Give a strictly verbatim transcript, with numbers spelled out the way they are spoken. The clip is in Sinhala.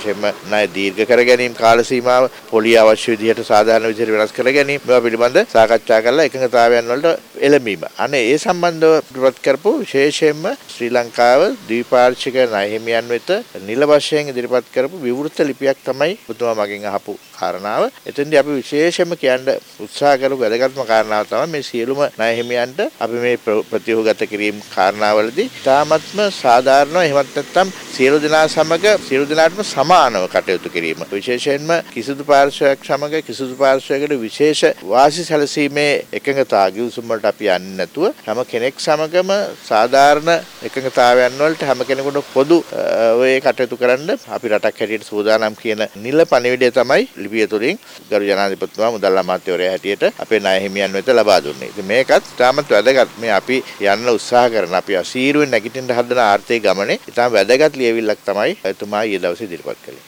විශේෂයෙන්ම ණය දීර්ඝ කර ගැනීම කාල සීමාව පොලිය අවශ්‍ය විදිහට සාධාරණ විදිහට වෙනස් කර ගැනීම මේවා පිළිබඳ සාකච්ඡා කරලා එකඟතාවයන් වලට එළඹීම. අනේ ඒ සම්බන්ධව ඉදිරිපත් කරපු විශේෂයෙන්ම ශ්‍රී ලංකාව ද්විපාර්ශ්වික ණය හිමියන් වෙත නිල වශයෙන් ඉදිරිපත් කරපු විවෘත ලිපියක් තමයි ඔබතුමා මගෙන් අහපු කාරණාව. එතෙන්දී අපි විශේෂයෙන්ම කියන්න උත්සාහ කරපු වැදගත්ම කාරණාව තමයි මේ සියලුම ණය හිමියන්ට අපි මේ ප්‍රතිවගත කිරීම කාරණාවලදී තාමත්ම සාධාරණව එහෙමත් නැත්නම් සියලු දෙනා සමග සියලු දෙනාටම සමානව කටයුතු කිරීම. විශේෂයෙන්ම කිසිදු පාර්ශ්වයක් සමග කිසිදු පාර්ශ්වයකට විශේෂ වාසි සැලසීමේ එකඟතාව ගිවිසුම් වලට අපි යන්නේ නැතුව හැම කෙනෙක් සමගම සාධාරණ එකඟතාවයන් වලට හැම කෙනෙකුට පොදු ඔය කටයුතු කරන්න අපි රටක් හැටියට සූදානම් කියන නිල පණිවිඩය තමයි ලිපිය තුළින් ගරු ජනාධිපතිතුමා මුදල් අමාත්‍යවරයා හැටියට අපේ ණය හිමියන් වෙත ලබා දුන්නේ. ඉතින් මේකත් තාමත් වැදගත්. මේ අපි යන්න උත්සාහ කරන අපි අසීරුවෙන් නැගිටින්න හදන ආර්ථික ගමනේ ඉතාම වැදගත් ලියවිල්ලක් තමයි එතුමා ඊයේ දවසේ ඉදිරිපත් කළේ.